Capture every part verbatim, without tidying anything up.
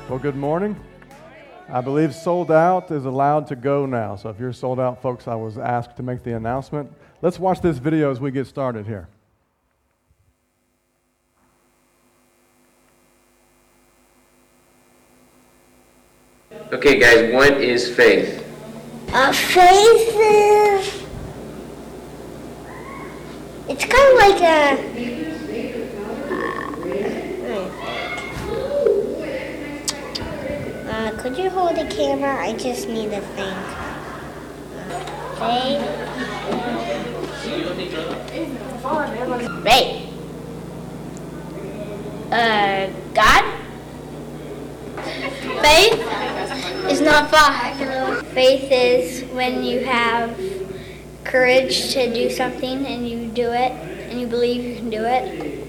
Well, good morning. I believe sold out is allowed to go now. So if you're sold out, folks, I was asked to make the announcement. Let's watch this video as we get started here. Okay, guys, what is faith? Uh, faith is... It's kind of like a... Uh, could you hold the camera? I just need to think. Faith. Faith. Uh, God? Faith is not five. Faith is when you have courage to do something and you do it and you believe you can do it.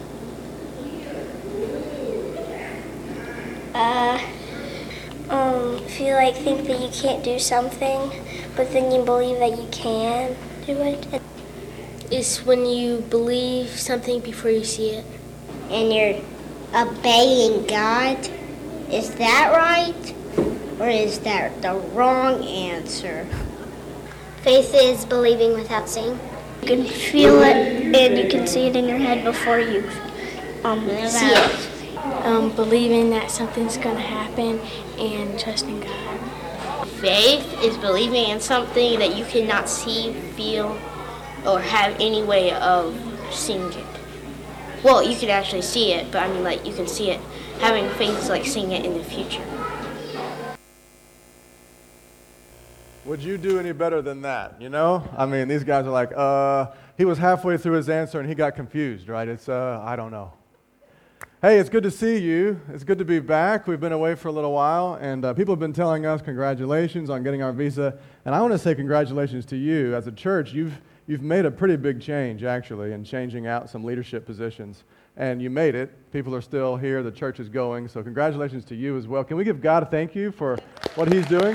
Uh, um, if you like think that you can't do something, but then you believe that you can do it. Is when you believe something before you see it. And you're obeying God. Is that right? Or is that the wrong answer? Faith is believing without seeing. You can feel it and you can see it in your head before you um, see it. Um, believing that something's going to happen and trusting God. Faith is believing in something that you cannot see, feel, or have any way of seeing it. Well, you can actually see it, but I mean, like, you can see it. Having faith is like seeing it in the future. Would you do any better than that, you know? I mean, these guys are like, uh, he was halfway through his answer and he got confused, right? It's, uh, I don't know. Hey, it's good to see you. It's good to be back. We've been away for a little while, and uh, people have been telling us congratulations on getting our visa. And I want to say congratulations to you. As a church, you've you've made a pretty big change, actually, in changing out some leadership positions. And you made it. People are still here. The church is going. So congratulations to you as well. Can we give God a thank you for what he's doing?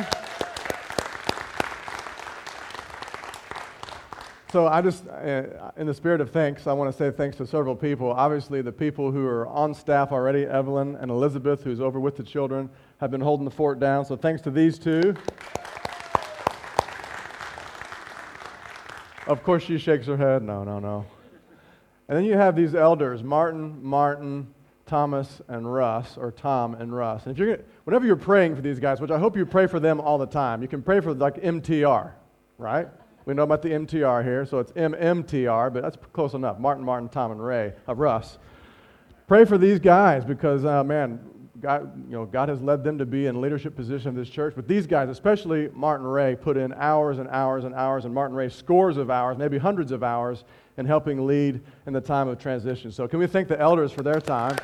So I just, uh, in the spirit of thanks, I want to say thanks to several people. Obviously, the people who are on staff already, Evelyn and Elizabeth, who's over with the children, have been holding the fort down. So thanks to these two. Of course, she shakes her head. No, no, no. And then you have these elders, Martin, Martin, Thomas, and Russ, or Tom and Russ. And if you're gonna, whenever you're praying for these guys, which I hope you pray for them all the time, you can pray for like M T R, right? We know about the M T R here, so it's M M T R, but that's close enough. Martin, Martin, Tom, and Ray, uh, Russ. Pray for these guys because, uh, man, God, you know, God has led them to be in leadership position of this church. But these guys, especially Martin Ray, put in hours and hours and hours, and Martin Ray scores of hours, maybe hundreds of hours, in helping lead in the time of transition. So can we thank the elders for their time?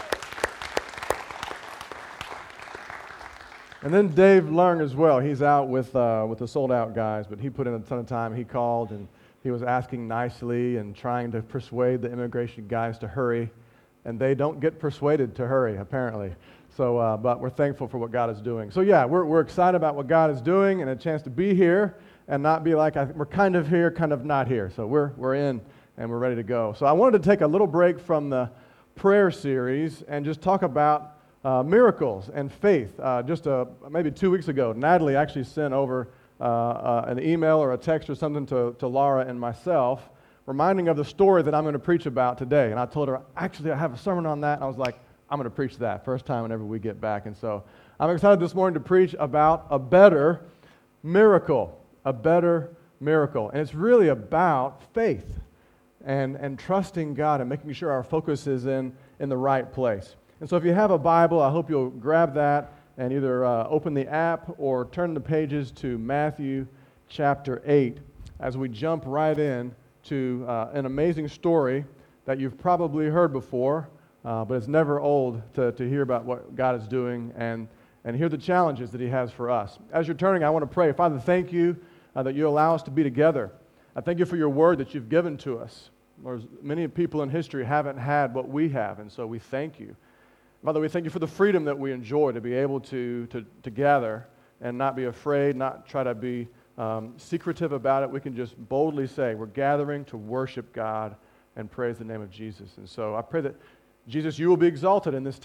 And then Dave Lung as well. He's out with uh, with the sold out guys, but he put in a ton of time. He called and he was asking nicely and trying to persuade the immigration guys to hurry. And they don't get persuaded to hurry, apparently. So, uh, but we're thankful for what God is doing. So yeah, we're we're excited about what God is doing and a chance to be here and not be like, I, we're kind of here, kind of not here. So we're we're in and we're ready to go. So I wanted to take a little break from the prayer series and just talk about Uh, miracles and faith. Uh, just uh, maybe two weeks ago, Natalie actually sent over uh, uh, an email or a text or something to, to Laura and myself, reminding of the story that I'm going to preach about today. And I told her, actually, I have a sermon on that. And I was like, I'm going to preach that first time whenever we get back. And so I'm excited this morning to preach about a better miracle, a better miracle. And it's really about faith and, and trusting God and making sure our focus is in, in the right place. And so if you have a Bible, I hope you'll grab that and either uh, open the app or turn the pages to Matthew chapter eight as we jump right in to uh, an amazing story that you've probably heard before, uh, but it's never old to, to hear about what God is doing and, and hear the challenges that he has for us. As you're turning, I want to pray. Father, thank you uh, that you allow us to be together. I thank you for your word that you've given to us. Lord, many people in history haven't had what we have, and so we thank you. Father, we thank you for the freedom that we enjoy to be able to, to, to gather and not be afraid, not try to be um, secretive about it. We can just boldly say we're gathering to worship God and praise the name of Jesus. And so I pray that, Jesus, you will be exalted in this time.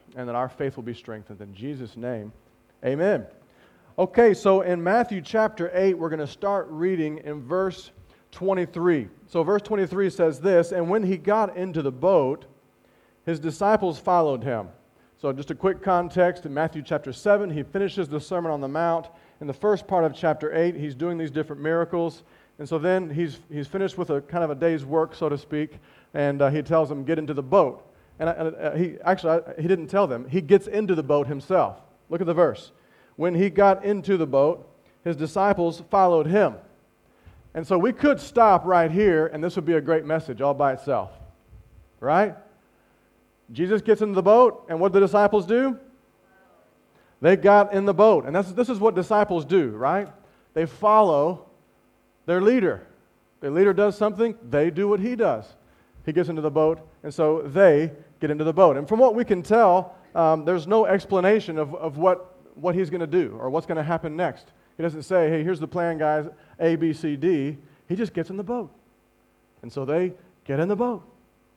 and that our faith will be strengthened. In Jesus' name, amen. Okay, so in Matthew chapter eight, we're going to start reading in verse twenty-three. So verse twenty-three says this, "And when he got into the boat, his disciples followed him." So just a quick context, in Matthew chapter seven, he finishes the Sermon on the Mount. In the first part of chapter eight, he's doing these different miracles. And so then he's he's finished with a kind of a day's work, so to speak, and uh, he tells them, get into the boat. And, and uh, he actually, uh, he didn't tell them. He gets into the boat himself. Look at the verse. "When he got into the boat, his disciples followed him." And so we could stop right here, and this would be a great message all by itself, right? Jesus gets into the boat, and what do the disciples do? They got in the boat. And that's, this is what disciples do, right? They follow their leader. Their leader does something, they do what he does. He gets into the boat, and so they get into the boat. And from what we can tell, um, there's no explanation of, of what, what he's going to do or what's going to happen next. He doesn't say, hey, here's the plan, guys, A, B, C, D. He just gets in the boat. And so they get in the boat.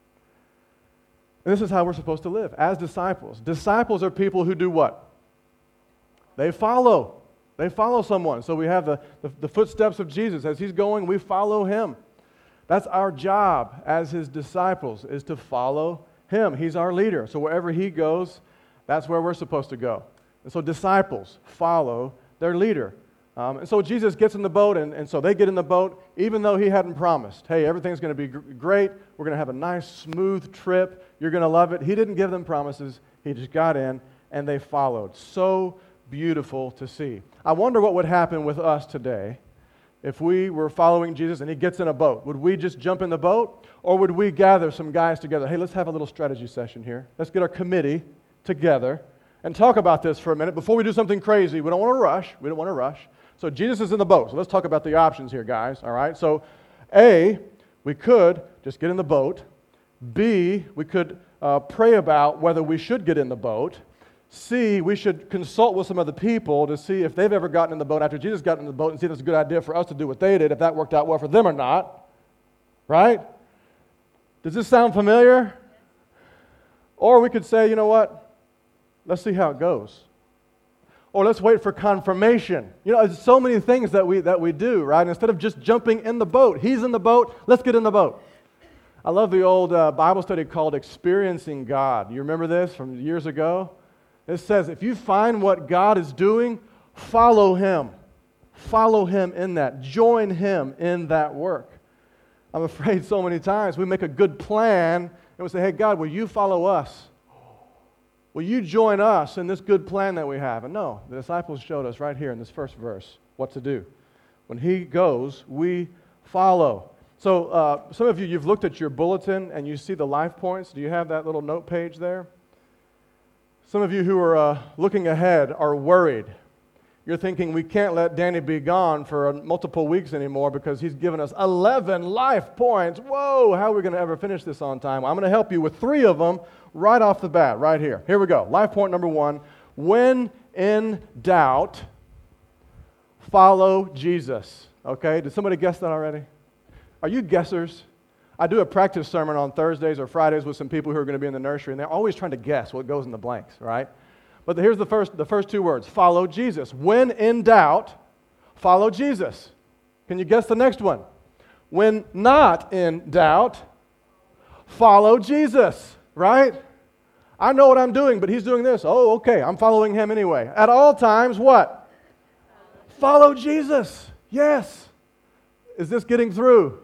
And this is how we're supposed to live as disciples. Disciples are people who do what? They follow. They follow someone. So we have the, the, the footsteps of Jesus. As he's going, we follow him. That's our job as his disciples, is to follow him. He's our leader. So wherever he goes, that's where we're supposed to go. And so disciples follow their leader. Um, and so Jesus gets in the boat, and, and so they get in the boat, even though he hadn't promised, hey, everything's going to be gr- great. We're going to have a nice, smooth trip. You're going to love it. He didn't give them promises. He just got in, and they followed. So beautiful to see. I wonder what would happen with us today if we were following Jesus and he gets in a boat. Would we just jump in the boat, or would we gather some guys together? Hey, let's have a little strategy session here. Let's get our committee together and talk about this for a minute before we do something crazy. We don't want to rush. We don't want to rush. So Jesus is in the boat. So let's talk about the options here, guys. All right. So A, we could just get in the boat. B, we could uh, pray about whether we should get in the boat. C, we should consult with some other people to see if they've ever gotten in the boat after Jesus got in the boat and see if it's a good idea for us to do what they did, if that worked out well for them or not. Right? Does this sound familiar? Or we could say, you know what? Let's see how it goes. Or let's wait for confirmation. You know, there's so many things that we that we do, right? Instead of just jumping in the boat. He's in the boat. Let's get in the boat. I love the old uh, Bible study called Experiencing God. You remember this from years ago? It says, if you find what God is doing, follow him. Follow him in that. Join him in that work. I'm afraid so many times we make a good plan and we say, hey, God, will you follow us? Will you join us in this good plan that we have? And no, the disciples showed us right here in this first verse what to do. When he goes, we follow. So uh, some of you, you've looked at your bulletin and you see the life points. Do you have that little note page there? Some of you who are uh, looking ahead are worried. You're thinking, we can't let Danny be gone for uh, multiple weeks anymore because he's given us eleven life points. Whoa, how are we going to ever finish this on time? Well, I'm going to help you with three of them right off the bat, right here. Here we go. Life point number one, when in doubt, follow Jesus. Okay, did somebody guess that already? Are you guessers? I do a practice sermon on Thursdays or Fridays with some people who are going to be in the nursery, and they're always trying to guess what goes in the blanks, right? But here's the first, the first two words, follow Jesus. When in doubt, follow Jesus. Can you guess the next one? When not in doubt, follow Jesus, right? I know what I'm doing, but he's doing this. Oh, okay, I'm following him anyway. At all times, what? Follow Jesus. Yes. Is this getting through?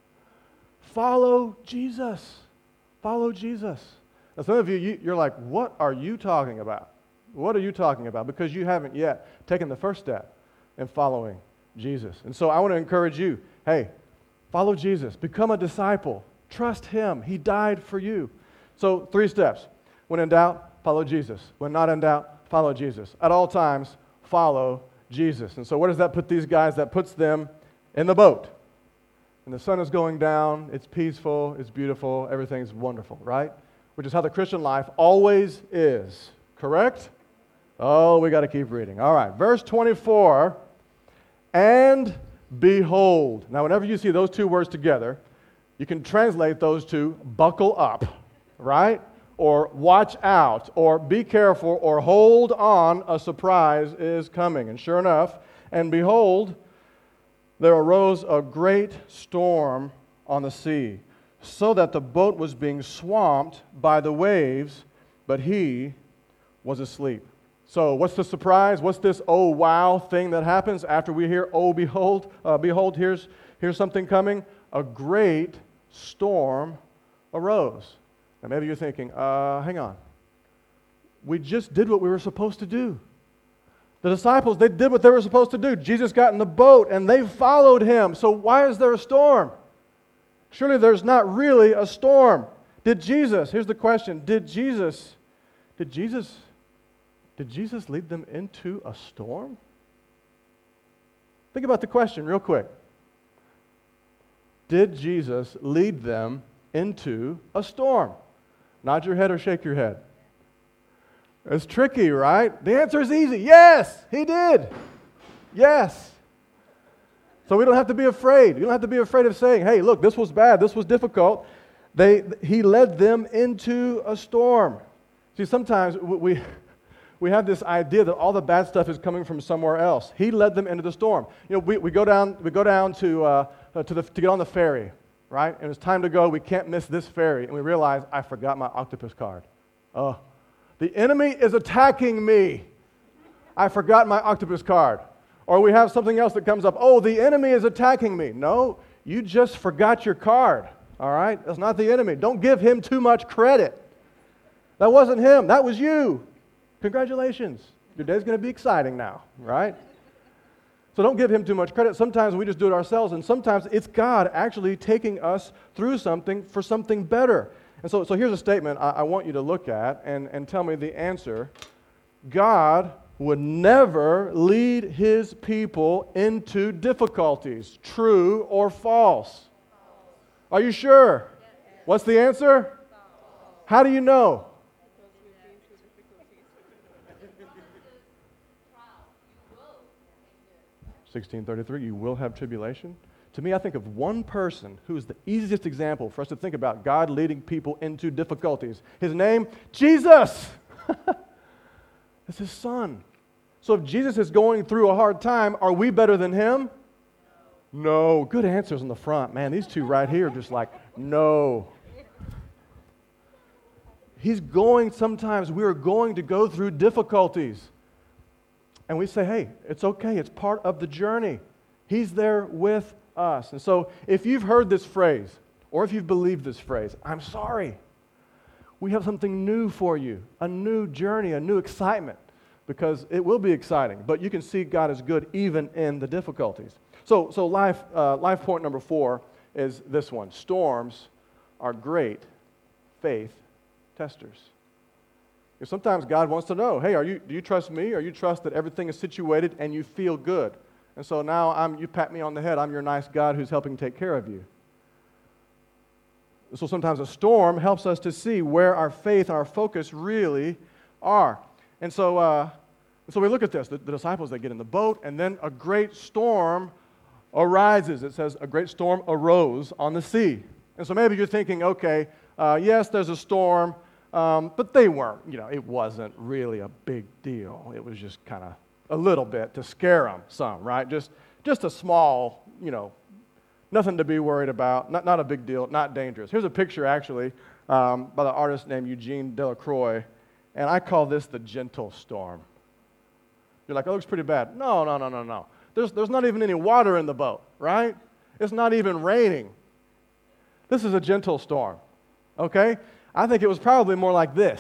Follow Jesus. Follow Jesus. Now, some of you, you, you're like, what are you talking about? What are you talking about? Because you haven't yet taken the first step in following Jesus. And so I want to encourage you, hey, follow Jesus. Become a disciple. Trust him. He died for you. So three steps. When in doubt, follow Jesus. When not in doubt, follow Jesus. At all times, follow Jesus. And so where does that put these guys? That puts them in the boat. And the sun is going down, it's peaceful, it's beautiful, everything's wonderful, right? Which is how the Christian life always is, correct? Oh, we got to keep reading. All right, verse twenty-four, and behold. Now, whenever you see those two words together, you can translate those to buckle up, right? or watch out, or be careful, or hold on, a surprise is coming. And sure enough, and behold, there arose a great storm on the sea, so that the boat was being swamped by the waves, but he was asleep. So what's the surprise? What's this oh wow thing that happens after we hear oh behold, uh, behold, here's, here's something coming? A great storm arose. Now maybe you're thinking, uh, hang on. We just did what we were supposed to do. The disciples, they did what they were supposed to do. Jesus got in the boat and they followed him. So why is there a storm? Surely there's not really a storm. Did Jesus, here's the question, did Jesus, did Jesus, did Jesus lead them into a storm? Think about the question real quick. Did Jesus lead them into a storm? Nod your head or shake your head. It's tricky, right? The answer is easy. Yes, he did. Yes. So we don't have to be afraid. You don't have to be afraid of saying, hey, look, this was bad, this was difficult. They, he led them into a storm. See, sometimes we, we have this idea that all the bad stuff is coming from somewhere else. He led them into the storm. You know, we, we go down, we go down to, uh, to, the, to get on the ferry, right? And it's time to go. We can't miss this ferry. And we realize, I forgot my octopus card. Oh, the enemy is attacking me. I forgot my octopus card. Or we have something else that comes up. Oh, the enemy is attacking me. No, you just forgot your card. All right? That's not the enemy. Don't give him too much credit. That wasn't him. That was you. Congratulations. Your day's going to be exciting now, right? So don't give him too much credit. Sometimes we just do it ourselves, and sometimes it's God actually taking us through something for something better. And so, so here's a statement I, I want you to look at and, and tell me the answer. God would never lead his people into difficulties. True or false? Are you sure? What's the answer? How do you know? sixteen thirty-three, you will have tribulation. To me, I think of one person who is the easiest example for us to think about God leading people into difficulties. His name, Jesus. It's his son. So if Jesus is going through a hard time, are we better than him? No. Good answers in the front. Man, these two right here are just like, no. He's going, sometimes we are going to go through difficulties. And we say, hey, it's okay. It's part of the journey. He's there with us. And so if you've heard this phrase, or if you've believed this phrase, I'm sorry. We have something new for you, a new journey, a new excitement, because it will be exciting. But you can see God is good even in the difficulties. So, so life, uh, life point number four is this one. Storms are great faith testers. Because sometimes God wants to know, hey, are you, do you trust me? Or you trust that everything is situated and you feel good? And so now I'm, you pat me on the head. I'm your nice God who's helping take care of you. So sometimes a storm helps us to see where our faith, our focus really are. And so, uh, so we look at this. The, the disciples, they get in the boat, and then a great storm arises. It says a great storm arose on the sea. And so maybe you're thinking, okay, uh, yes, there's a storm, um, but they weren't, you know, it wasn't really a big deal. It was just kind of a little bit to scare them some, right? Just, just a small, you know, nothing to be worried about, not, not a big deal, not dangerous. Here's a picture, actually, um, by the artist named Eugene Delacroix, and I call this the gentle storm. You're like, oh, it looks pretty bad. No, no, no, no, no. There's, there's not even any water in the boat, right? It's not even raining. This is a gentle storm, okay? I think it was probably more like this.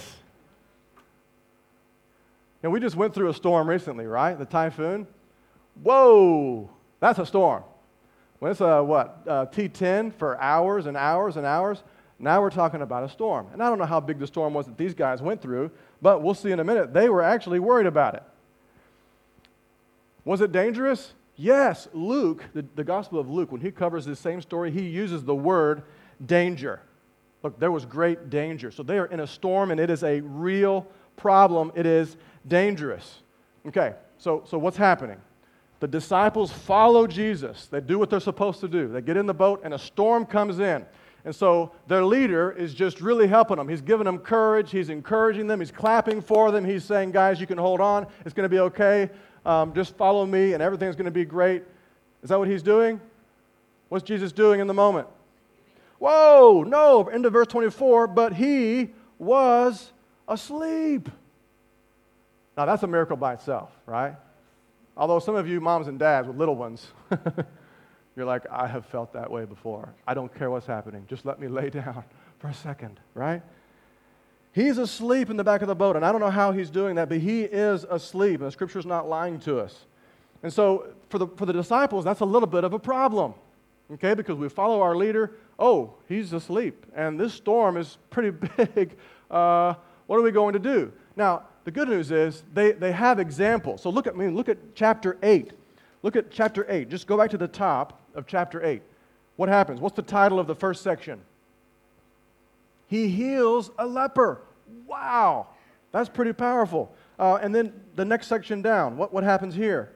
And we just went through a storm recently, right? The typhoon. Whoa, that's a storm. When it's a, what, uh, T ten for hours and hours and hours, now we're talking about a storm. And I don't know how big the storm was that these guys went through, but we'll see in a minute. They were actually worried about it. Was it dangerous? Yes. Luke, the, the Gospel of Luke, when he covers this same story, he uses the word danger. Look, there was great danger. So they are in a storm, and it is a real problem. It is dangerous. Okay, so, so what's happening? The disciples follow Jesus. They do what they're supposed to do. They get in the boat, and a storm comes in. And so their leader is just really helping them. He's giving them courage. He's encouraging them. He's clapping for them. He's saying, guys, you can hold on. It's going to be okay. Um, just follow me, and everything's going to be great. Is that what he's doing? What's Jesus doing in the moment? Whoa, no, into verse twenty-four, but he was asleep. Now, that's a miracle by itself, right? Although some of you moms and dads with little ones, you're like, I have felt that way before. I don't care what's happening. Just let me lay down for a second, right? He's asleep in the back of the boat, and I don't know how he's doing that, but he is asleep, and the Scripture's not lying to us. And so for the, for the disciples, that's a little bit of a problem, okay, because we follow our leader. Oh, he's asleep, and this storm is pretty big. Uh, what are we going to do? Now, the good news is they, they have examples. So look at me, look at chapter eight. Look at chapter eight. Just go back to the top of chapter eight. What happens? What's the title of the first section? He heals a leper. Wow, that's pretty powerful. Uh, and then the next section down, what, what happens here?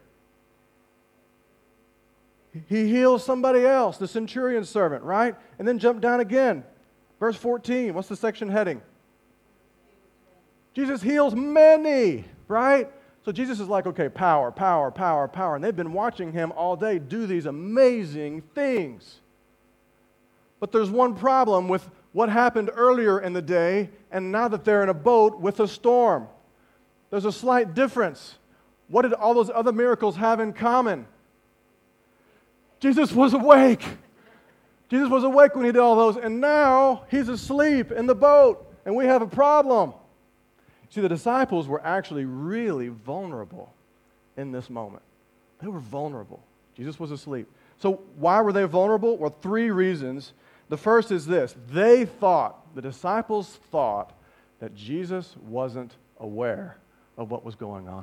He heals somebody else, the centurion's servant, right? And then jump down again. Verse fourteen, what's the section heading? Jesus heals many, right? So Jesus is like, okay, power, power, power, power. And they've been watching him all day do these amazing things. But there's one problem with what happened earlier in the day and now that they're in a boat with a storm. There's a slight difference. What did all those other miracles have in common? Jesus was awake. Jesus was awake when he did all those, and now he's asleep in the boat, and we have a problem. See, the disciples were actually really vulnerable in this moment. They were vulnerable. Jesus was asleep. So why were they vulnerable? Well, three reasons. The first is this. They thought, the disciples thought, that Jesus wasn't aware of what was going on.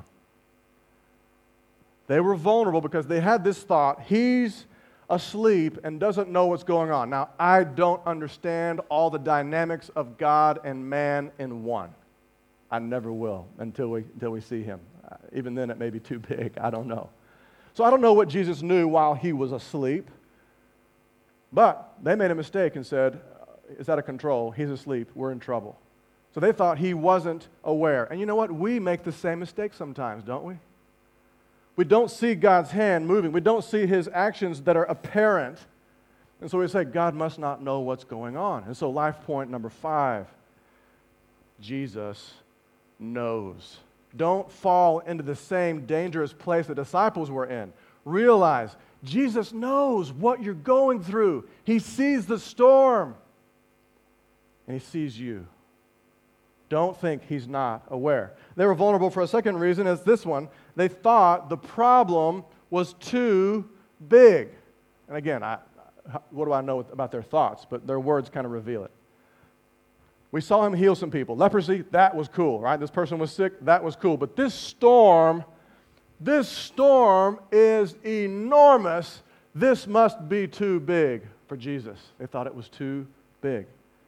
They were vulnerable because they had this thought, he's asleep and doesn't know what's going on. Now, I don't understand all the dynamics of God and man in one. I never will until we until we see him. Uh, even then, it may be too big. I don't know. So I don't know what Jesus knew while he was asleep. But they made a mistake and said, it's out of control. He's asleep. We're in trouble. So they thought he wasn't aware. And you know what? We make the same mistake sometimes, don't we? We don't see God's hand moving. We don't see his actions that are apparent. And so we say, God must not know what's going on. And so life point number five, Jesus knows. Don't fall into the same dangerous place the disciples were in. Realize Jesus knows what you're going through. He sees the storm, and he sees you. Don't think he's not aware. They were vulnerable for a second reason, is this one. They thought the problem was too big. And again, I, what do I know about their thoughts? But their words kind of reveal it. We saw him heal some people. Leprosy, that was cool, right? This person was sick, that was cool. But this storm, this storm is enormous. This must be too big for Jesus. They thought it was too big.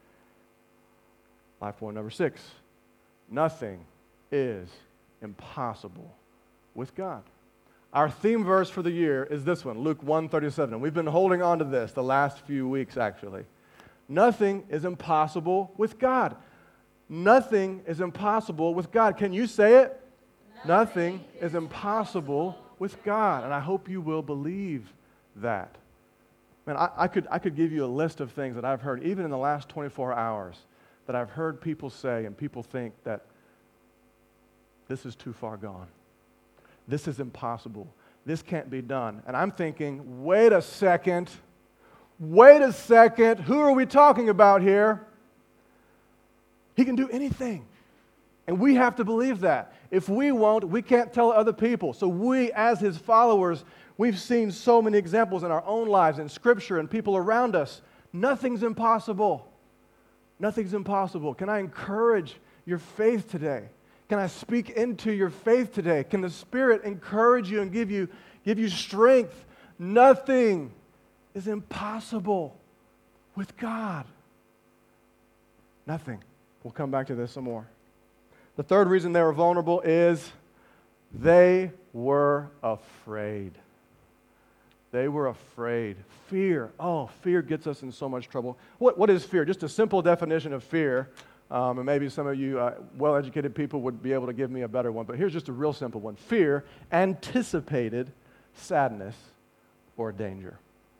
Life point number six. Nothing is impossible with God. Our theme verse for the year is this one, Luke one thirty-seven. And we've been holding on to this the last few weeks, actually. Nothing is impossible with God. Nothing is impossible with God. Can you say it? Nothing, Nothing is impossible with God. And I hope you will believe that. Man, I, I could I could give you a list of things that I've heard, even in the last twenty-four hours, that I've heard people say, and people think that this is too far gone. This is impossible. This can't be done. And I'm thinking, wait a second. Wait a second. Who are we talking about here? He can do anything. And we have to believe that. If we won't, we can't tell other people. So we, as his followers, we've seen so many examples in our own lives, in Scripture, and people around us. Nothing's impossible. Nothing's impossible. Can I encourage your faith today? Can I speak into your faith today? Can the Spirit encourage you and give you, give you strength? Nothing is impossible with God. Nothing. We'll come back to this some more. The third reason they were vulnerable is they were afraid. They were afraid. Fear. Oh, fear gets us in so much trouble. What, what is fear? Just a simple definition of fear. Um, and maybe some of you uh, well-educated people would be able to give me a better one. But here's just a real simple one. Fear, anticipated sadness or danger.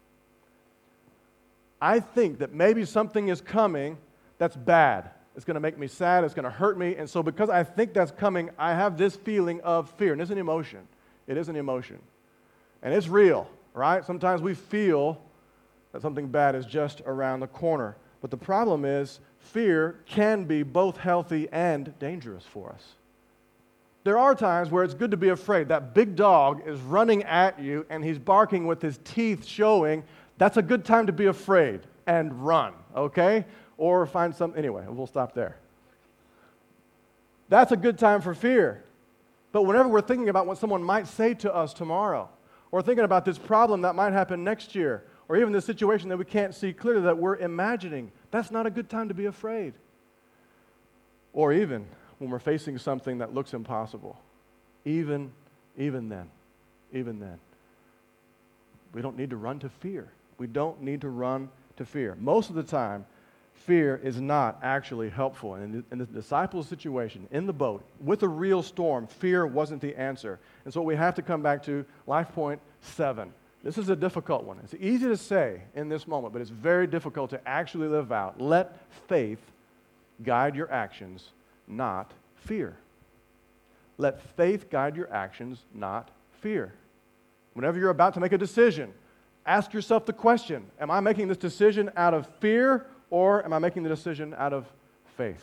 I think that maybe something is coming that's bad. It's going to make me sad. It's going to hurt me. And so because I think that's coming, I have this feeling of fear. And it's an emotion. It is an emotion. And it's real, right? Sometimes we feel that something bad is just around the corner. But the problem is fear can be both healthy and dangerous for us. There are times where it's good to be afraid. That big dog is running at you and he's barking with his teeth showing. That's a good time to be afraid and run, okay? Or find some, anyway, we'll stop there. That's a good time for fear. But whenever we're thinking about what someone might say to us tomorrow, or thinking about this problem that might happen next year, or even this situation that we can't see clearly that we're imagining, that's not a good time to be afraid. Or even when we're facing something that looks impossible. Even, even then, even then. We don't need to run to fear. We don't need to run to fear. Most of the time, fear is not actually helpful. And in the, in the disciples' situation, in the boat, with a real storm, fear wasn't the answer. And so we have to come back to life point seven. This is a difficult one. It's easy to say in this moment, but it's very difficult to actually live out. Let faith guide your actions, not fear. Let faith guide your actions, not fear. Whenever you're about to make a decision, ask yourself the question, am I making this decision out of fear or am I making the decision out of faith?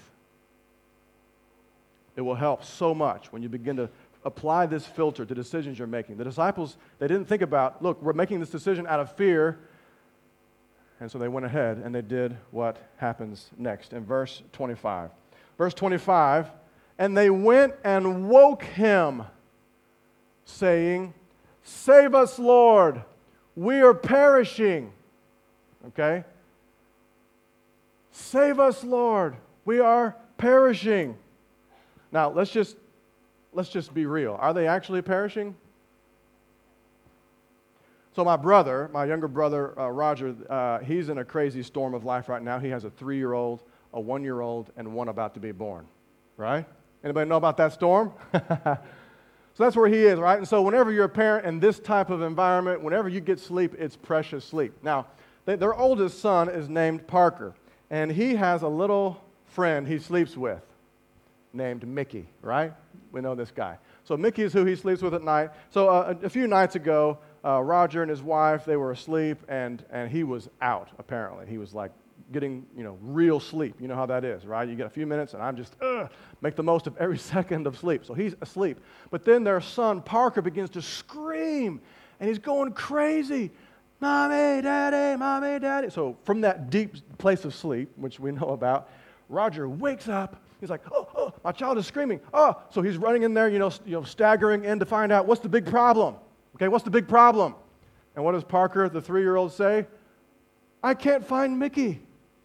It will help so much when you begin to apply this filter to decisions you're making. The disciples, they didn't think about, look, we're making this decision out of fear, and so they went ahead and they did what happens next in verse twenty-five. Verse twenty-five, and they went and woke him, saying, "Save us, Lord, we are perishing." Okay? Save us, Lord, we are perishing. Now, let's just let's just be real. Are they actually perishing? So my brother, my younger brother, uh, Roger, uh, he's in a crazy storm of life right now. He has a three-year-old, a one-year-old, and one about to be born, right? Anybody know about that storm? So that's where he is, right? And so whenever you're a parent in this type of environment, whenever you get sleep, it's precious sleep. Now, they, their oldest son is named Parker, and he has a little friend he sleeps with named Mickey, right? We know this guy. So Mickey is who he sleeps with at night. So uh, a, a few nights ago, uh, Roger and his wife, they were asleep, and, and he was out, apparently. He was like getting, you know, real sleep. You know how that is, right? You get a few minutes, and I'm just, ugh, make the most of every second of sleep. So he's asleep. But then their son, Parker, begins to scream, and he's going crazy. Mommy, Daddy, Mommy, Daddy. So from that deep place of sleep, which we know about, Roger wakes up. He's like, oh, oh, my child is screaming. Oh, so he's running in there, you know, you know, staggering in to find out what's the big problem. Okay, what's the big problem? And what does Parker, the three-year-old, say? I can't find Mickey.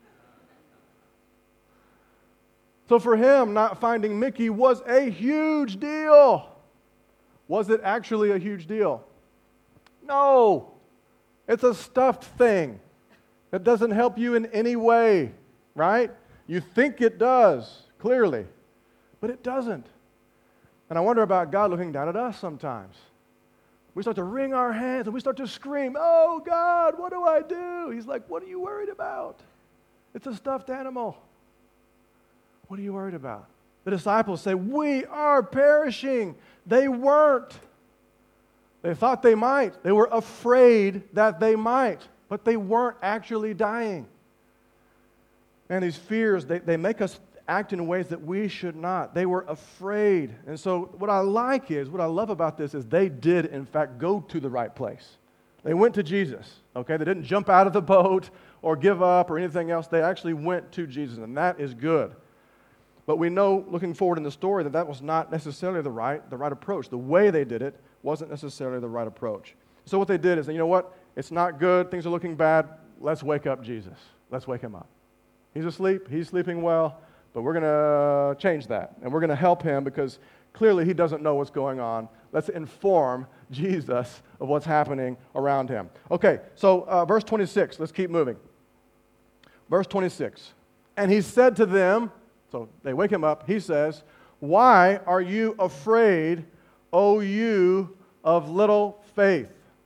So for him, not finding Mickey was a huge deal. Was it actually a huge deal? No. It's a stuffed thing. It doesn't help you in any way, right? You think it does, clearly, but it doesn't. And I wonder about God looking down at us sometimes. We start to wring our hands and we start to scream, oh, God, what do I do? He's like, what are you worried about? It's a stuffed animal. What are you worried about? The disciples say, we are perishing. They weren't. They thought they might. They were afraid that they might, but they weren't actually dying. And these fears, they, they make us act in ways that we should not. They were afraid. And so what I like is, what I love about this is they did, in fact, go to the right place. They went to Jesus, okay? They didn't jump out of the boat or give up or anything else. They actually went to Jesus, and that is good. But we know, looking forward in the story, that that was not necessarily the right, the right approach. The way they did it wasn't necessarily the right approach. So what they did is, you know what? It's not good. Things are looking bad. Let's wake up Jesus. Let's wake him up. He's asleep. He's sleeping well. But we're going to change that. And we're going to help him because Clearly, he doesn't know what's going on. Let's inform Jesus of what's happening around him. Okay, so uh, verse twenty-six, let's keep moving. Verse twenty-six. And he said to them, so they wake him up, he says, "Why are you afraid, O you of little faith?"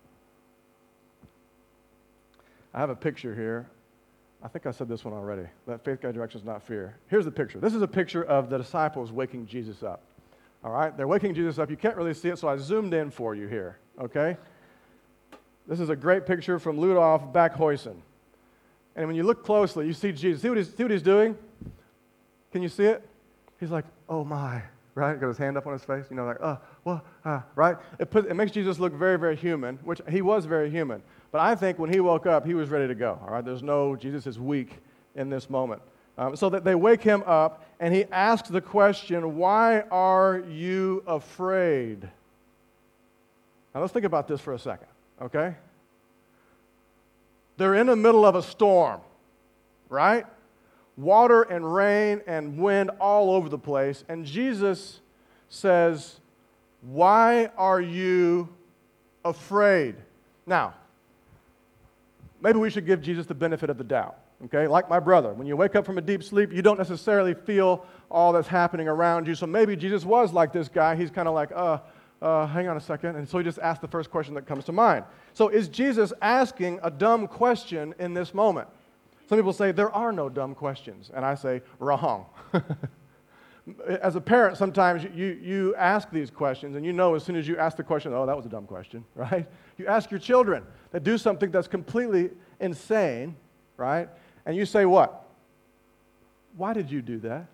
I have a picture here. I think I said this one already. That faith guide direction is not fear. Here's the picture. This is a picture of the disciples waking Jesus up. All right? They're waking Jesus up. You can't really see it, so I zoomed in for you here. Okay? This is a great picture from Ludolf Backhuysen. And when you look closely, you see Jesus. See what he's, see what he's doing? Can you see it? He's like, "Oh my," right? Got his hand up on his face. You know, like, "Oh, well, uh," right? It, put, it makes Jesus look very, very human, which he was very human. But I think when he woke up, he was ready to go. All right? There's no, Jesus is weak in this moment. Um, so that they wake him up, and he asks the question, "Why are you afraid?" Now let's think about this for a second, okay? They're in the middle of a storm, right? Water and rain and wind all over the place, and Jesus says, "Why are you afraid?" Now, maybe we should give Jesus the benefit of the doubt. Okay, like my brother, when you wake up from a deep sleep, you don't necessarily feel all that's happening around you. So maybe Jesus was like this guy. He's kind of like, uh, uh, hang on a second. And so he just asked the first question that comes to mind. So is Jesus asking a dumb question in this moment? Some people say there are no dumb questions. And I say, wrong. As a parent, sometimes you, you ask these questions, and you know as soon as you ask the question, oh, that was a dumb question, right? You ask your children that do something that's completely insane, right? And you say what? Why did you do that?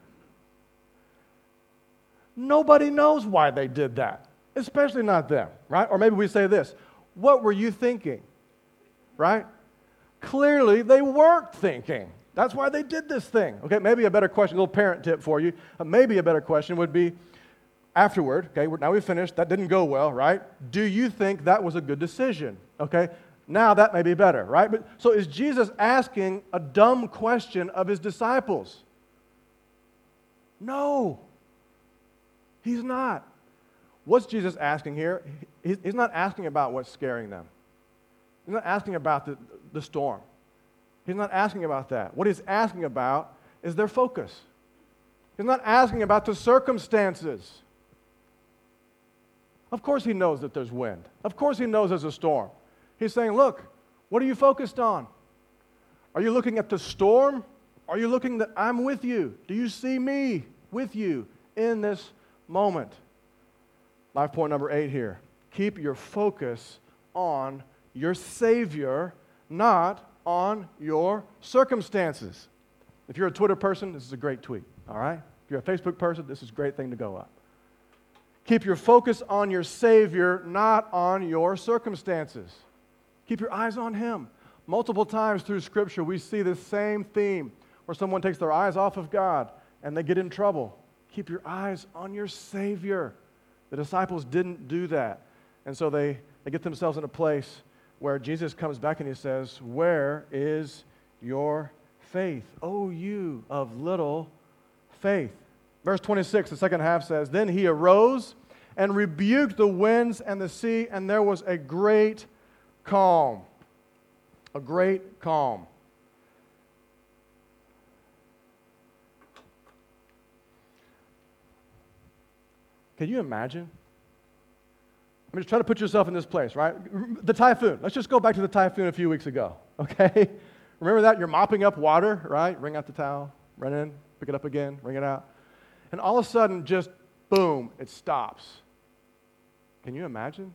Nobody knows why they did that, especially not them, right? Or maybe we say this, what were you thinking, right? Clearly, they weren't thinking. That's why they did this thing. Okay, maybe a better question, a little parent tip for you. Uh, maybe a better question would be, afterward, okay, we're, now we finished, that didn't go well, right? Do you think that was a good decision? Okay, now that may be better, right? But so is Jesus asking a dumb question of his disciples? No, he's not. What's Jesus asking here? He's, he's not asking about what's scaring them. He's not asking about the, the storm. He's not asking about that. What he's asking about is their focus. He's not asking about the circumstances. Of course he knows that there's wind. Of course he knows there's a storm. He's saying, look, what are you focused on? Are you looking at the storm? Are you looking that I'm with you? Do you see me with you in this moment? Life point number eight here. Keep your focus on your Savior, not on your circumstances. If you're a Twitter person, this is a great tweet, all right? If you're a Facebook person, this is a great thing to go up. Keep your focus on your Savior, not on your circumstances. Keep your eyes on Him. Multiple times through Scripture, we see this same theme where someone takes their eyes off of God and they get in trouble. Keep your eyes on your Savior. The disciples didn't do that. And so they, they get themselves in a place where Jesus comes back and He says, where is your faith? O you of little faith. Verse twenty-six, the second half says, then He arose and rebuked the winds and the sea, and there was a great calm. A great calm. Can you imagine? I mean, just try to put yourself in this place, right? The typhoon. Let's just go back to the typhoon a few weeks ago, okay? Remember that? You're mopping up water, right? Wring out the towel, run in, pick it up again, wring it out. And all of a sudden, just boom, it stops. Can you imagine?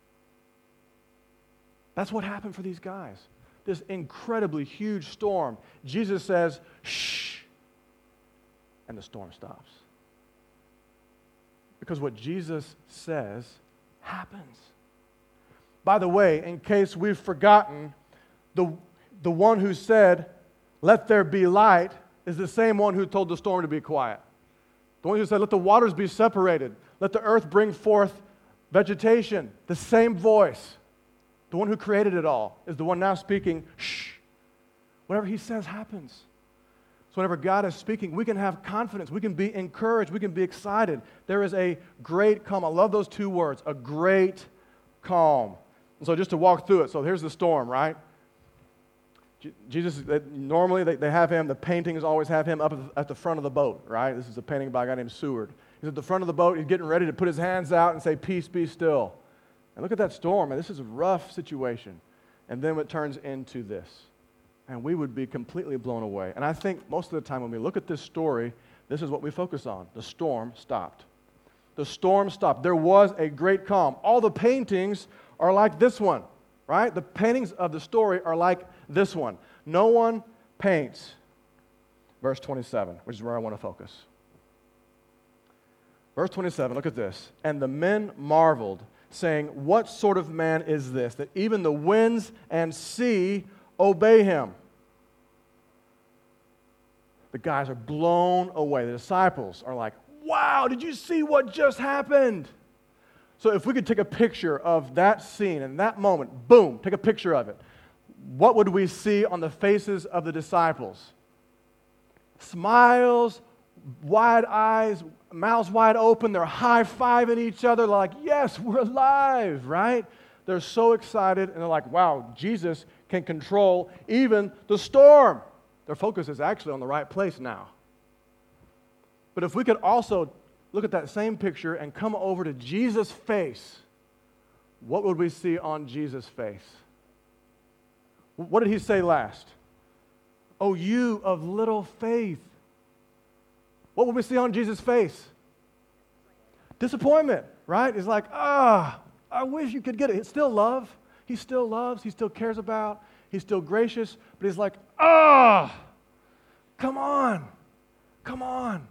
That's what happened for these guys. This incredibly huge storm. Jesus says, shh, and the storm stops. Because what Jesus says happens. By the way, in case we've forgotten, the, the one who said, let there be light, is the same one who told the storm to be quiet. The one who said, let the waters be separated, let the earth bring forth vegetation. The same voice. The one who created it all is the one now speaking, shh. Whatever He says happens. So whenever God is speaking, we can have confidence. We can be encouraged. We can be excited. There is a great calm. I love those two words, a great calm. And so just to walk through it, so here's the storm, right? Jesus, normally they, they have him, the paintings always have him up at the, at the front of the boat, right? This is a painting by a guy named Seward. He's at the front of the boat. He's getting ready to put his hands out and say, peace, be still. And look at that storm. And this is a rough situation. And then it turns into this. And we would be completely blown away. And I think most of the time when we look at this story, this is what we focus on. The storm stopped. The storm stopped. There was a great calm. All the paintings are like this one, right? The paintings of the story are like this one. No one paints. Verse twenty-seven, which is where I want to focus. Verse twenty-seven, look at this. And the men marveled, saying, what sort of man is this, that even the winds and sea obey him? The guys are blown away. The disciples are like, wow, did you see what just happened? So if we could take a picture of that scene and that moment, boom, take a picture of it, what would we see on the faces of the disciples? Smiles, wide eyes, mouths wide open, they're high-fiving each other like, yes, we're alive, right? They're so excited, and they're like, wow, Jesus can control even the storm. Their focus is actually on the right place now. But if we could also look at that same picture and come over to Jesus' face, what would we see on Jesus' face? What did he say last? Oh, you of little faith. What would we see on Jesus' face? Disappointment, right? It's like, ah, I wish you could get it. It's still love. He still loves. He still cares about. He's still gracious. But he's like, ah, come on. Come on.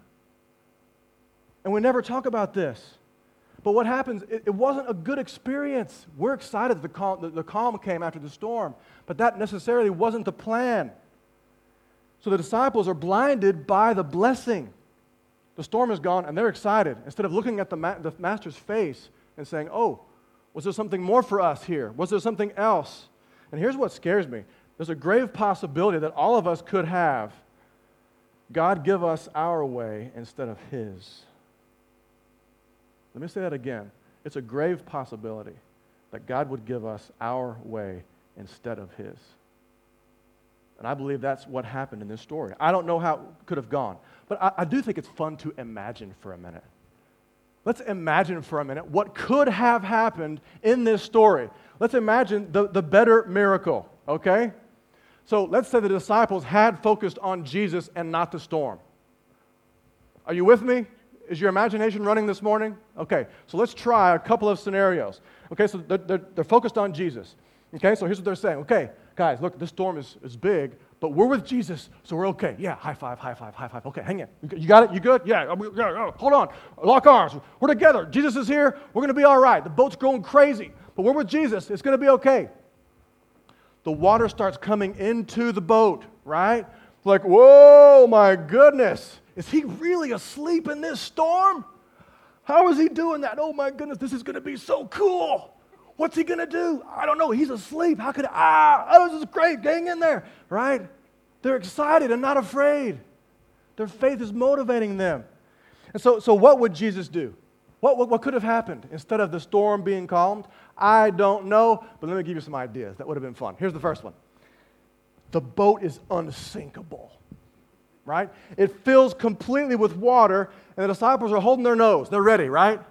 And we never talk about this. But what happens, it, it wasn't a good experience. We're excited that the calm, the, the calm came after the storm. But that necessarily wasn't the plan. So the disciples are blinded by the blessing. The storm is gone, and they're excited. Instead of looking at the, ma- the master's face and saying, oh, was there something more for us here? Was there something else? And here's what scares me. There's a grave possibility that all of us could have God give us our way instead of his. Let me say that again. It's a grave possibility that God would give us our way instead of his. And I believe that's what happened in this story. I don't know how it could have gone, but I, I do think it's fun to imagine for a minute. Let's imagine for a minute what could have happened in this story. Let's imagine the, the better miracle, okay? So let's say the disciples had focused on Jesus and not the storm. Are you with me? Is your imagination running this morning? Okay, so let's try a couple of scenarios. Okay, so they're, they're, they're focused on Jesus. Okay, so here's what they're saying. Okay, guys, look, this storm is, is big, but we're with Jesus, so we're okay. Yeah, high five, high five, high five. Okay, hang in. You got it? You good? Yeah, we, yeah, yeah. Hold on. Lock arms. We're together. Jesus is here. We're going to be all right. The boat's going crazy, but we're with Jesus. It's going to be okay. The water starts coming into the boat, right? Like, whoa, my goodness. Is he really asleep in this storm? How is he doing that? Oh, my goodness, this is going to be so cool. What's he going to do? I don't know. He's asleep. How could I? Ah, oh, this is great. Hang in there, right? They're excited and not afraid. Their faith is motivating them. And so, so what would Jesus do? What, what, what could have happened instead of the storm being calmed? I don't know, but let me give you some ideas. That would have been fun. Here's the first one. The boat is unsinkable, right? It fills completely with water, and the disciples are holding their nose. They're ready, right?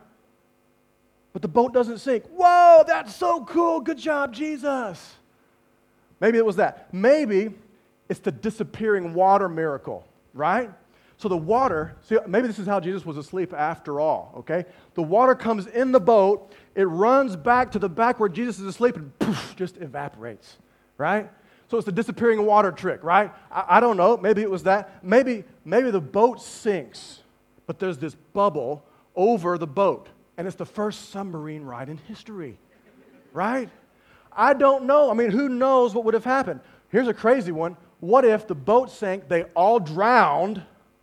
But the boat doesn't sink. Whoa, that's so cool. Good job, Jesus. Maybe it was that. Maybe it's the disappearing water miracle, right? So the water, see, maybe this is how Jesus was asleep after all, okay? The water comes in the boat, it runs back to the back where Jesus is asleep, and poof, just evaporates, right? So it's the disappearing water trick, right? I, I don't know, maybe it was that. Maybe, maybe the boat sinks, but there's this bubble over the boat, and it's the first submarine ride in history, right? I don't know. I mean, who knows what would have happened? Here's a crazy one. What if the boat sank, they all drowned?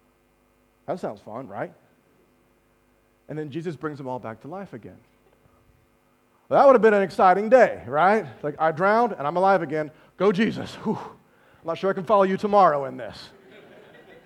That sounds fun, right? And then Jesus brings them all back to life again. Well, that would have been an exciting day, right? Like, I drowned and I'm alive again. Go, Jesus. Whew. I'm not sure I can follow you tomorrow in this.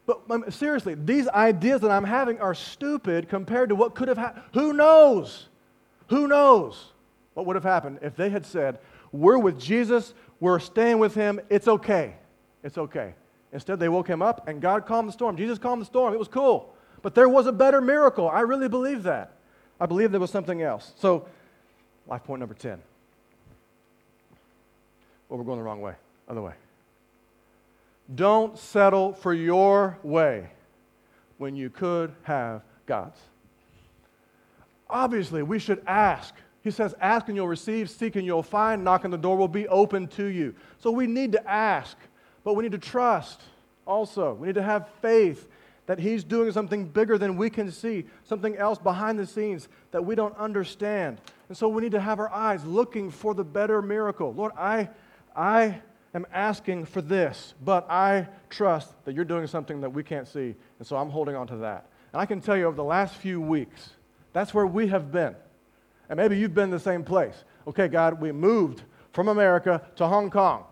But um, seriously, these ideas that I'm having are stupid compared to what could have happened. Who knows? Who knows what would have happened if they had said, we're with Jesus, we're staying with him, it's okay. It's okay. Instead, they woke him up and God calmed the storm. Jesus calmed the storm. It was cool. But there was a better miracle. I really believe that. I believe there was something else. So, life point number ten. Well, we're going the wrong way. Other way. Don't settle for your way when you could have God's. Obviously, we should ask. He says, ask and you'll receive, seek and you'll find, knock and the door will be open to you. So we need to ask, but we need to trust also. We need to have faith that he's doing something bigger than we can see, something else behind the scenes that we don't understand. And so we need to have our eyes looking for the better miracle. Lord, I, I am asking for this, but I trust that you're doing something that we can't see, and so I'm holding on to that. And I can tell you over the last few weeks, that's where we have been. And maybe you've been in the same place. Okay, God, we moved from America to Hong Kong.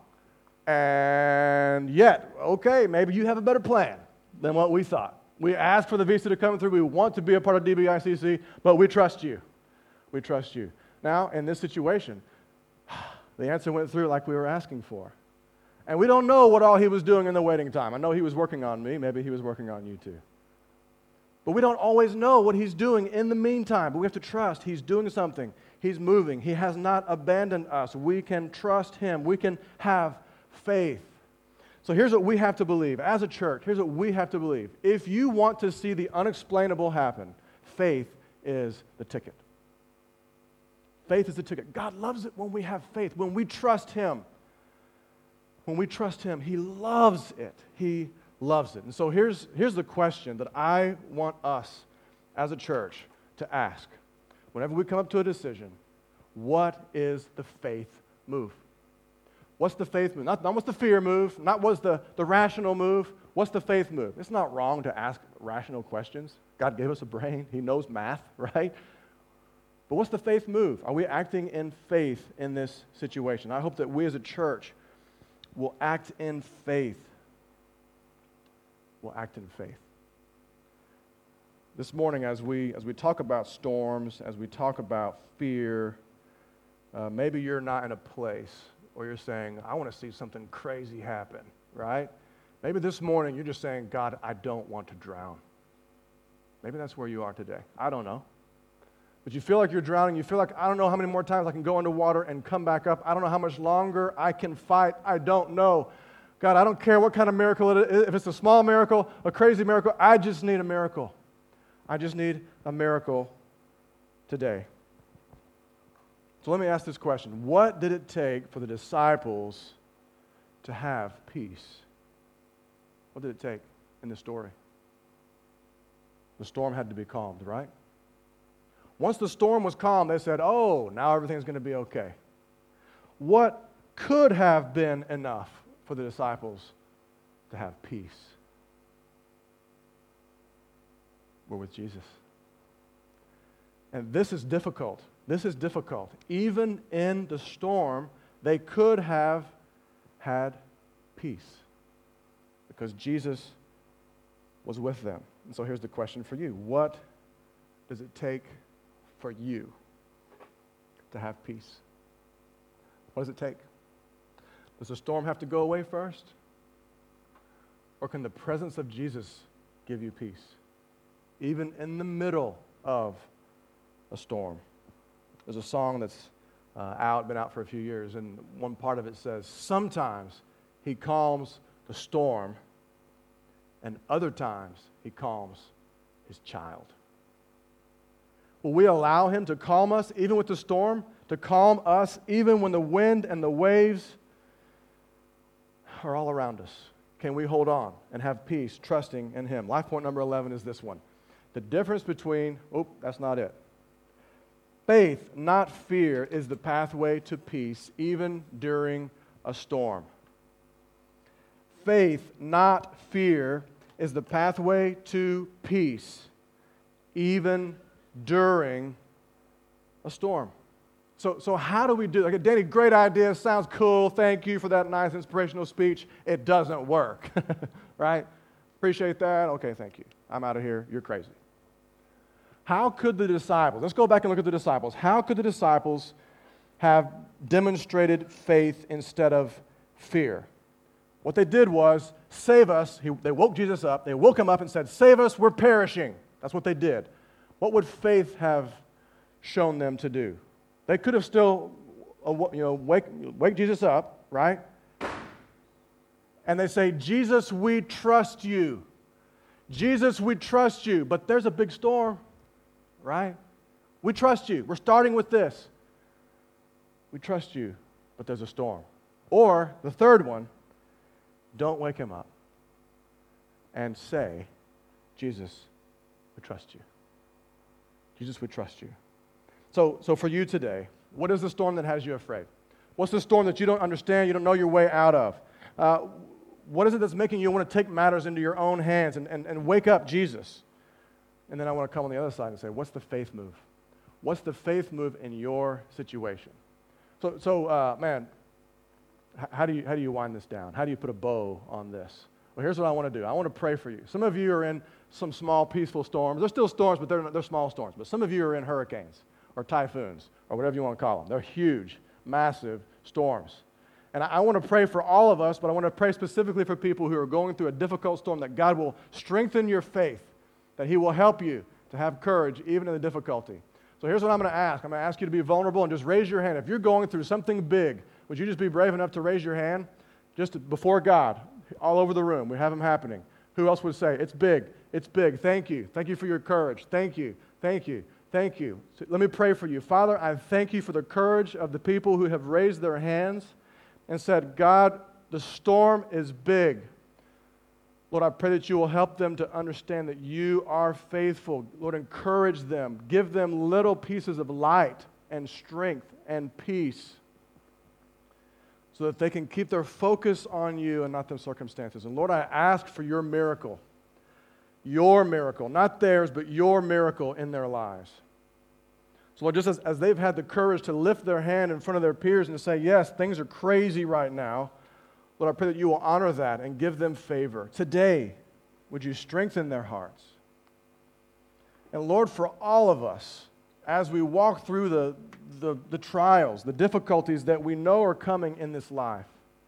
And yet, okay, maybe you have a better plan than what we thought. We asked for the visa to come through. We want to be a part of D B I C C, but we trust you. We trust you. Now, in this situation, the answer went through like we were asking for. And we don't know what all he was doing in the waiting time. I know he was working on me. Maybe he was working on you too. But we don't always know what he's doing in the meantime. But we have to trust he's doing something. He's moving. He has not abandoned us. We can trust him. We can have faith. So here's what we have to believe. As a church, here's what we have to believe. If you want to see the unexplainable happen, faith is the ticket. Faith is the ticket. God loves it when we have faith, when we trust him. When we trust him, he loves it. He loves it. And so here's, here's the question that I want us as a church to ask. Whenever we come up to a decision, what is the faith move? What's the faith move? Not, not what's the fear move, not what's the, the rational move. What's the faith move? It's not wrong to ask rational questions. God gave us a brain. He knows math, right? But what's the faith move? Are we acting in faith in this situation? I hope that we as a church will act in faith. Will act in faith. This morning, as we as we talk about storms, as we talk about fear, uh, maybe you're not in a place where you're saying, I want to see something crazy happen, right? Maybe this morning you're just saying, God, I don't want to drown. Maybe that's where you are today. I don't know. But you feel like you're drowning. You feel like, I don't know how many more times I can go underwater and come back up. I don't know how much longer I can fight. I don't know. God, I don't care what kind of miracle it is. If it's a small miracle, a crazy miracle, I just need a miracle. I just need a miracle today. So let me ask this question. What did it take for the disciples to have peace? What did it take in this story? The storm had to be calmed, right? Once the storm was calm, they said, oh, now everything's going to be okay. What could have been enough for the disciples to have peace? We're with Jesus. And this is difficult. This is difficult. Even in the storm, they could have had peace because Jesus was with them. And so here's the question for you. What does it take for you to have peace? What does it take? Does the storm have to go away first? Or can the presence of Jesus give you peace? Even in the middle of a storm. There's a song that's uh, out, been out for a few years, and one part of it says, sometimes he calms the storm, and other times he calms his child. Will we allow him to calm us even with the storm, to calm us even when the wind and the waves are all around us? Can we hold on and have peace, trusting in him? Life point number eleven is this one. The difference between, oh, that's not it. Faith, not fear, is the pathway to peace, even during a storm. Faith, not fear, is the pathway to peace, even during a storm. So, so how do we do it? Like, Danny, great idea, sounds cool, thank you for that nice inspirational speech. It doesn't work, right? Appreciate that. Okay, thank you. I'm out of here. You're crazy. How could the disciples, let's go back and look at the disciples. How could the disciples have demonstrated faith instead of fear? What they did was, save us. He, they woke Jesus up. They woke him up and said, save us, we're perishing. That's what they did. What would faith have shown them to do? They could have still, uh, you know, wake, wake Jesus up, right? And they say, Jesus, we trust you. Jesus, we trust you. But there's a big storm, right? We trust you. We're starting with this. We trust you, but there's a storm. Or the third one, don't wake him up and say, Jesus, we trust you. Jesus, we trust you. So, so for you today, what is the storm that has you afraid? What's the storm that you don't understand, you don't know your way out of? Uh, what is it that's making you want to take matters into your own hands and, and, and wake up Jesus? And then I want to come on the other side and say, what's the faith move? What's the faith move in your situation? So, so uh, man, h- how do you how do you wind this down? How do you put a bow on this? Well, here's what I want to do. I want to pray for you. Some of you are in some small, peaceful storms. They're still storms, but they're, they're small storms. But some of you are in hurricanes or typhoons or whatever you want to call them. They're huge, massive storms. And I, I want to pray for all of us, but I want to pray specifically for people who are going through a difficult storm, that God will strengthen your faith, that he will help you to have courage even in the difficulty. So here's what I'm going to ask. I'm going to ask you to be vulnerable and just raise your hand. If you're going through something big, would you just be brave enough to raise your hand just before God, all over the room? We have them happening. Who else would say, it's big, it's big. Thank you. Thank you for your courage. Thank you. Thank you. Thank you. So let me pray for you. Father, I thank you for the courage of the people who have raised their hands and said, God, the storm is big. Lord, I pray that you will help them to understand that you are faithful. Lord, encourage them. Give them little pieces of light and strength and peace so that they can keep their focus on you and not their circumstances. And Lord, I ask for your miracle, your miracle, not theirs, but your miracle in their lives. So Lord, just as, as they've had the courage to lift their hand in front of their peers and to say, yes, things are crazy right now, Lord, I pray that you will honor that and give them favor. Today, would you strengthen their hearts? And Lord, for all of us, as we walk through the, the, the trials, the difficulties that we know are coming in this life,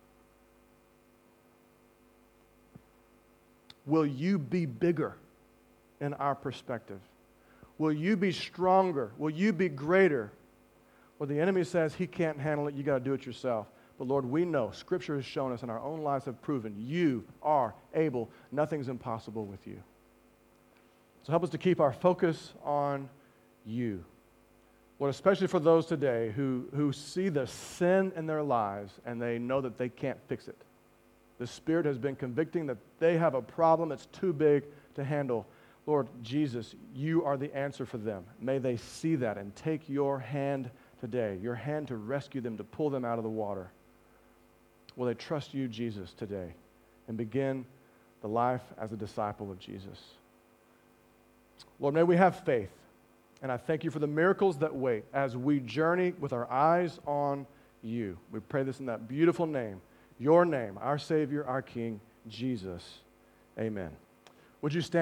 will you be bigger in our perspective? Will you be stronger? Will you be greater? Well, the enemy says he can't handle it, you got to do it yourself. But Lord, we know, Scripture has shown us and our own lives have proven, you are able. Nothing's impossible with you. So help us to keep our focus on you. Lord, especially for those today who, who see the sin in their lives and they know that they can't fix it. The Spirit has been convicting that they have a problem that's too big to handle. Lord Jesus, you are the answer for them. May they see that and take your hand today, your hand to rescue them, to pull them out of the water. Will they trust you, Jesus, today and begin the life as a disciple of Jesus? Lord, may we have faith. And I thank you for the miracles that wait as we journey with our eyes on you. We pray this in that beautiful name, your name, our Savior, our King, Jesus. Amen. Would you stand?